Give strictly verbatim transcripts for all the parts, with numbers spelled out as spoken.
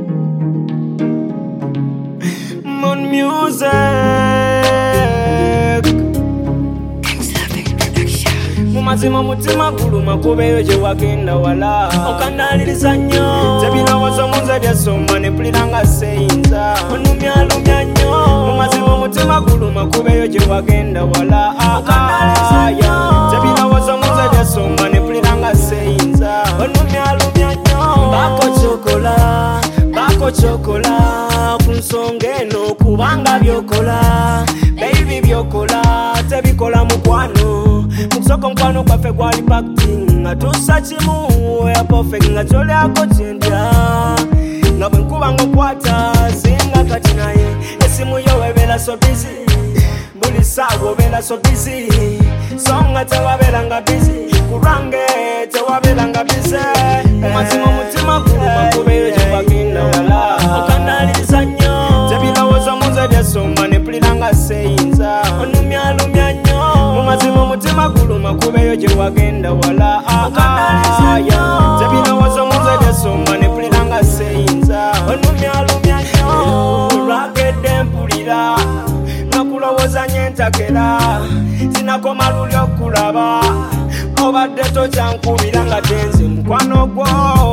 Mon music Mumazima mutima guluma kubeyo je wagenda wala okanaliriza nnyo tebinawozo munze byasoma ne mpuliranga seyinza onumyalumya nnyo mumazima mutima guluma kubeyo je wagenda wala okanaliriza nnyo tebinawozo munze byasoma ne mpuliranga seyinza onumyalumya nnyo bako chokola bako chokola kunsonga eno kubanga byokola baby byokola tebikola mukwano Mukusoko mkwano kwaffe gwali packing nga tussa kimu ya perfect nga kyolyako kyendya nga bwe nkuba ng'okwata singa kati naye esimu yo webeera so busy buli saawa obeera so busy so nga tewabeera nga busy kulwange tewabeera nga busy mazima omutima guluma kubeyo gye wagenda wala okanaliriza nnyo tebirowoozo munze byesoma ne mpuliranga seyinza onumyalumya nnyo mumazima omutima guluma kubeyo gye wagenda wala tebirowoozo munze byesoma ne mpuliranga seyinza onumyalumya nnyo lwagedde mpulira nakulowooza nye ntakera sinakoma luli okulaba obadde tokyankubira nga tenze mukwano gwo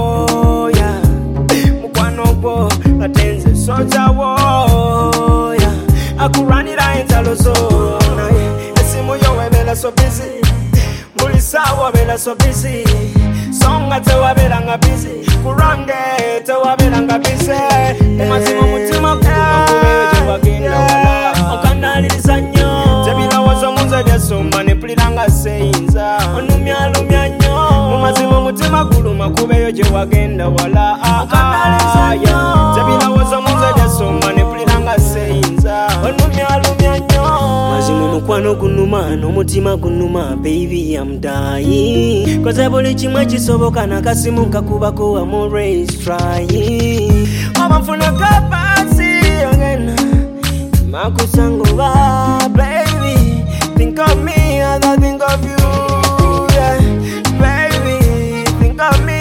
mukwano gwo nga tenze sojawo akulwanira entalo zo naye esimu yo webeera so busy buli saawa obeera so busy so nga tewabeera nga busy kulwange tewabeera nga busy mumazima omutima guluma kubeyo gye wagenda wala okanaliriza nnyo tebirowoozo munze byesoma ne mpuliranga seyinza onumyalumya nnyo mumazima omutima guluma kubeyo gye wagenda wala tebirowoozo munze byesoma ne mpuliranga seyinza onumyalumya nnyo mazima omukwano gunuma n'omutima gunuma baby I'm dying koze buli kimwe kisoboka nakasimu nkakubako I'm always trying oba nfuneka pasi again makusangoba baby think of me as I think of you yeah. Baby think of me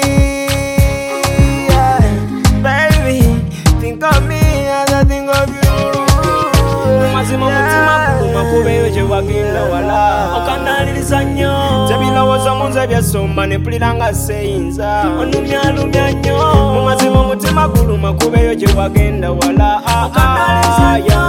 yeah. Baby think of me as I think of you mazima mutima guluma kubeyo gye wagenda wala okanaliriza nnyo tebirowoozo munze byesoma ne mpuliranga seyinza onumyalumya nnyo mumazima omutima guluma kubeyo gye wagenda wala